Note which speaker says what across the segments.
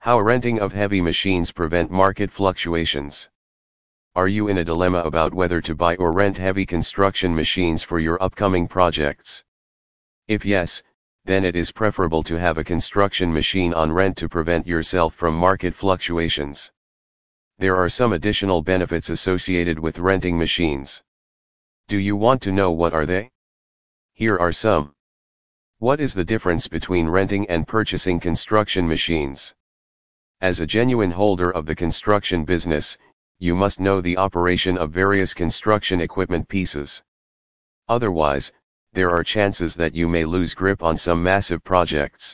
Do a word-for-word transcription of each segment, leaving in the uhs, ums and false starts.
Speaker 1: How renting of heavy machines prevent market fluctuations. Are you in a dilemma about whether to buy or rent heavy construction machines for your upcoming projects? If yes, then it is preferable to have a construction machine on rent to prevent yourself from market fluctuations. There are some additional benefits associated with renting machines. Do you want to know what are they? Here are some. What is the difference between renting and purchasing construction machines? As a genuine holder of the construction business, you must know the operation of various construction equipment pieces. Otherwise, there are chances that you may lose grip on some massive projects.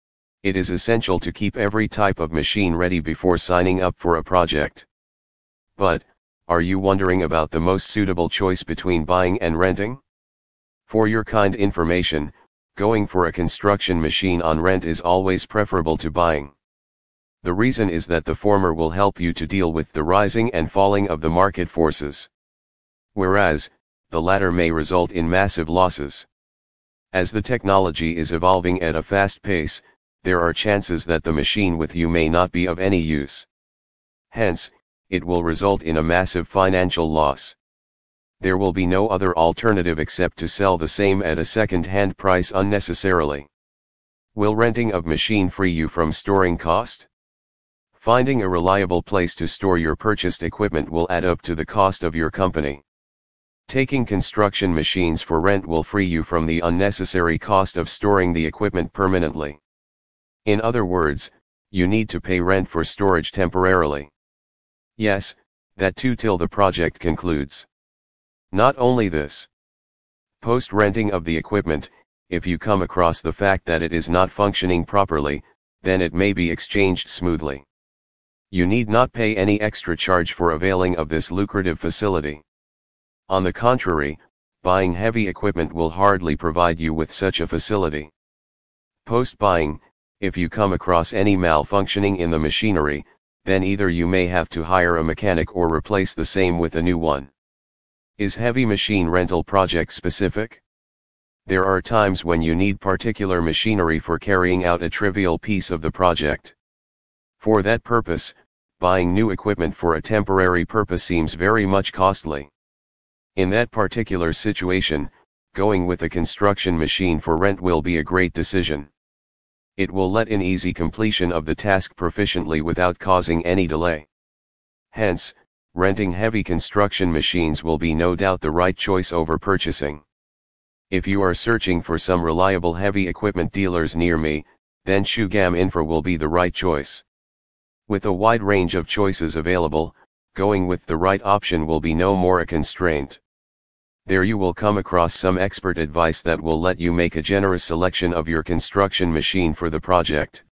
Speaker 1: It is essential to keep every type of machine ready before signing up for a project. But, are you wondering about the most suitable choice between buying and renting? For your kind information, going for a construction machine on rent is always preferable to buying. The reason is that the former will help you to deal with the rising and falling of the market forces, whereas, the latter may result in massive losses. As the technology is evolving at a fast pace, there are chances that the machine with you may not be of any use. Hence, it will result in a massive financial loss. There will be no other alternative except to sell the same at a second-hand price unnecessarily. Will renting of machine free you from storing cost? Finding a reliable place to store your purchased equipment will add up to the cost of your company. Taking construction machines for rent will free you from the unnecessary cost of storing the equipment permanently. In other words, you need to pay rent for storage temporarily. Yes, that too till the project concludes. Not only this. Post-renting of the equipment, if you come across the fact that it is not functioning properly, then it may be exchanged smoothly. You need not pay any extra charge for availing of this lucrative facility. On the contrary, buying heavy equipment will hardly provide you with such a facility. Post-buying, if you come across any malfunctioning in the machinery, then either you may have to hire a mechanic or replace the same with a new one. Is heavy machine rental project specific? There are times when you need particular machinery for carrying out a trivial piece of the project. For that purpose, buying new equipment for a temporary purpose seems very much costly. In that particular situation, going with a construction machine for rent will be a great decision. It will let in easy completion of the task proficiently without causing any delay. Hence, renting heavy construction machines will be no doubt the right choice over purchasing. If you are searching for some reliable heavy equipment dealers near me, then Shugam Infra will be the right choice. With a wide range of choices available, going with the right option will be no more a constraint. There you will come across some expert advice that will let you make a generous selection of your construction machine for the project.